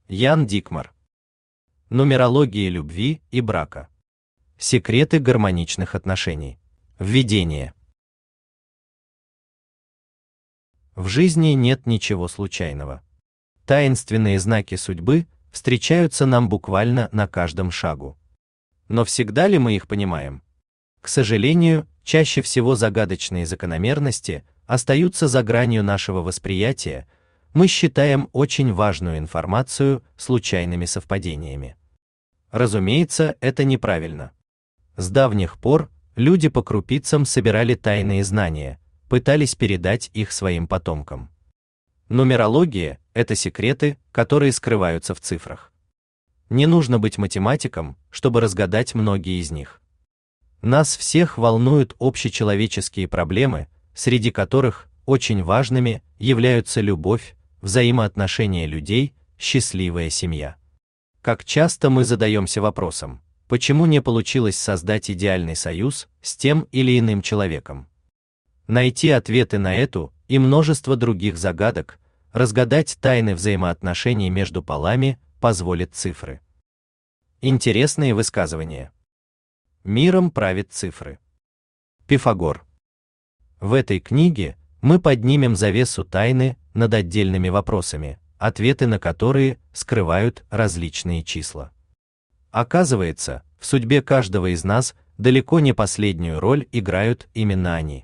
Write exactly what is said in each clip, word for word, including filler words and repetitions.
Ян Дикмар. Нумерология любви и брака. Секреты гармоничных отношений. Введение. В жизни нет ничего случайного. Таинственные знаки судьбы встречаются нам буквально на каждом шагу. Но всегда ли мы их понимаем? К сожалению, чаще всего загадочные закономерности остаются за гранью нашего восприятия. Мы считаем очень важную информацию случайными совпадениями. Разумеется, это неправильно. С давних пор люди по крупицам собирали тайные знания, пытались передать их своим потомкам. Нумерология – это секреты, которые скрываются в цифрах. Не нужно быть математиком, чтобы разгадать многие из них. Нас всех волнуют общечеловеческие проблемы, среди которых очень важными являются любовь, взаимоотношения людей, счастливая семья. Как часто мы задаемся вопросом, почему не получилось создать идеальный союз с тем или иным человеком? Найти ответы на эту и множество других загадок, разгадать тайны взаимоотношений между полами позволят цифры. Интересные высказывания. Миром правят цифры. Пифагор. В этой книге мы поднимем завесу тайны над отдельными вопросами, ответы на которые скрывают различные числа. Оказывается, в судьбе каждого из нас далеко не последнюю роль играют именно они.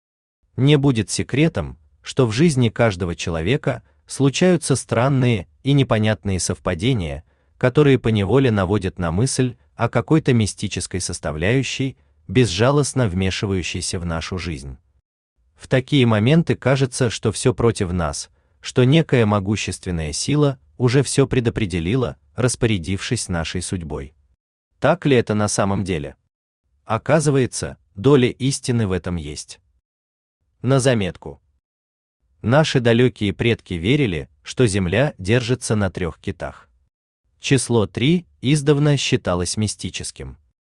Не будет секретом, что в жизни каждого человека случаются странные и непонятные совпадения, которые поневоле наводят на мысль о какой-то мистической составляющей, безжалостно вмешивающейся в нашу жизнь. В такие моменты кажется, что все против нас, что некая могущественная сила уже все предопределила, распорядившись нашей судьбой. Так ли это на самом деле? Оказывается, доля истины в этом есть. На заметку. Наши далекие предки верили, что Земля держится на трех китах. Число три издавна считалось мистическим.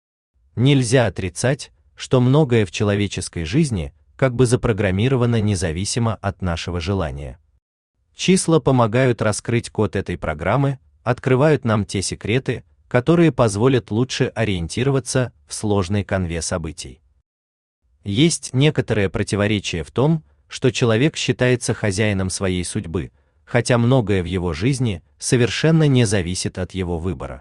Нельзя отрицать, что многое в человеческой жизни как бы запрограммировано независимо от нашего желания. Числа помогают раскрыть код этой программы, открывают нам те секреты, которые позволят лучше ориентироваться в сложной канве событий. Есть некоторое противоречие в том, что человек считается хозяином своей судьбы, хотя многое в его жизни совершенно не зависит от его выбора.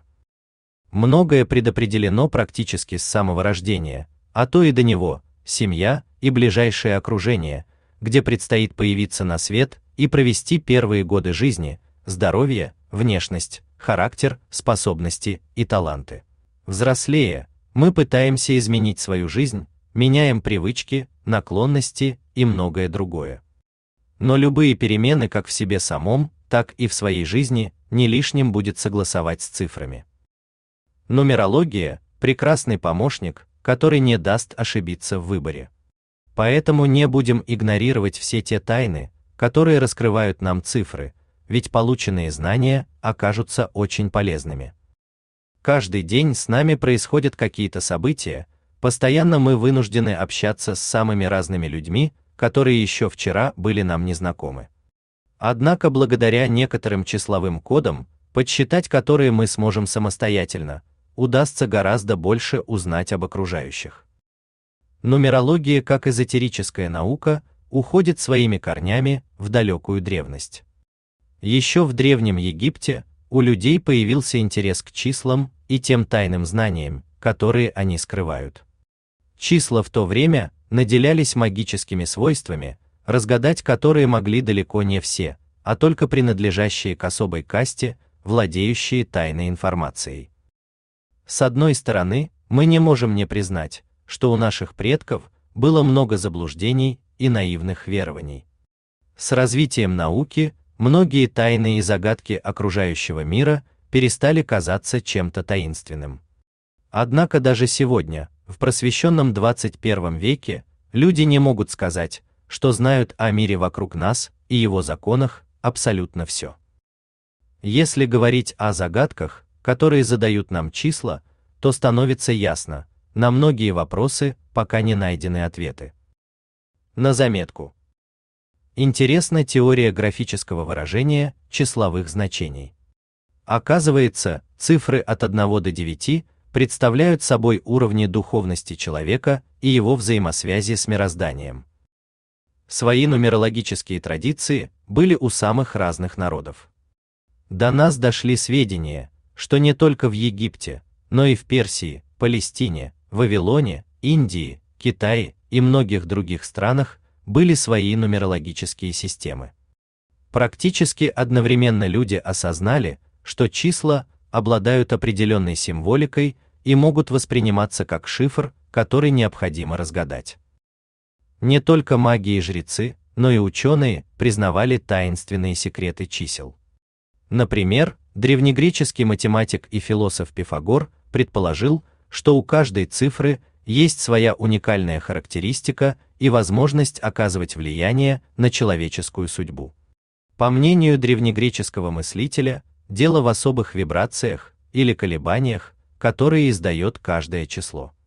Многое предопределено практически с самого рождения, а то и до него, семья и ближайшее окружение, где предстоит появиться на свет и провести первые годы жизни, здоровье, внешность, характер, способности и таланты. Взрослея, мы пытаемся изменить свою жизнь, меняем привычки, наклонности и многое другое. Но любые перемены как в себе самом, так и в своей жизни не лишним будет согласовать с цифрами. Нумерология – прекрасный помощник, который не даст ошибиться в выборе. Поэтому не будем игнорировать все те тайны, которые раскрывают нам цифры, ведь полученные знания окажутся очень полезными. Каждый день с нами происходят какие-то события, постоянно мы вынуждены общаться с самыми разными людьми, которые еще вчера были нам незнакомы. Однако благодаря некоторым числовым кодам, подсчитать которые мы сможем самостоятельно, удастся гораздо больше узнать об окружающих. Нумерология, как эзотерическая наука, уходит своими корнями в далекую древность. Еще в Древнем Египте у людей появился интерес к числам и тем тайным знаниям, которые они скрывают. Числа в то время наделялись магическими свойствами, разгадать которые могли далеко не все, а только принадлежащие к особой касте, владеющие тайной информацией. С одной стороны, мы не можем не признать, что у наших предков было много заблуждений и наивных верований. С развитием науки многие тайны и загадки окружающего мира перестали казаться чем-то таинственным. Однако даже сегодня, в просвещенном двадцать первом веке, люди не могут сказать, что знают о мире вокруг нас и его законах абсолютно все. Если говорить о загадках, которые задают нам числа, то становится ясно, на многие вопросы пока не найдены ответы. На заметку. Интересна теория графического выражения числовых значений. Оказывается, цифры от одного до девяти представляют собой уровни духовности человека и его взаимосвязи с мирозданием. Свои нумерологические традиции были у самых разных народов. До нас дошли сведения, что не только в Египте, но и в Персии, Палестине, Вавилоне, Индии, Китае и многих других странах были свои нумерологические системы. Практически одновременно люди осознали, что числа обладают определенной символикой и могут восприниматься как шифр, который необходимо разгадать. Не только маги и жрецы, но и ученые признавали таинственные секреты чисел. Например, древнегреческий математик и философ Пифагор предположил, что у каждой цифры есть своя уникальная характеристика и возможность оказывать влияние на человеческую судьбу. По мнению древнегреческого мыслителя, дело в особых вибрациях или колебаниях, которые издает каждое число.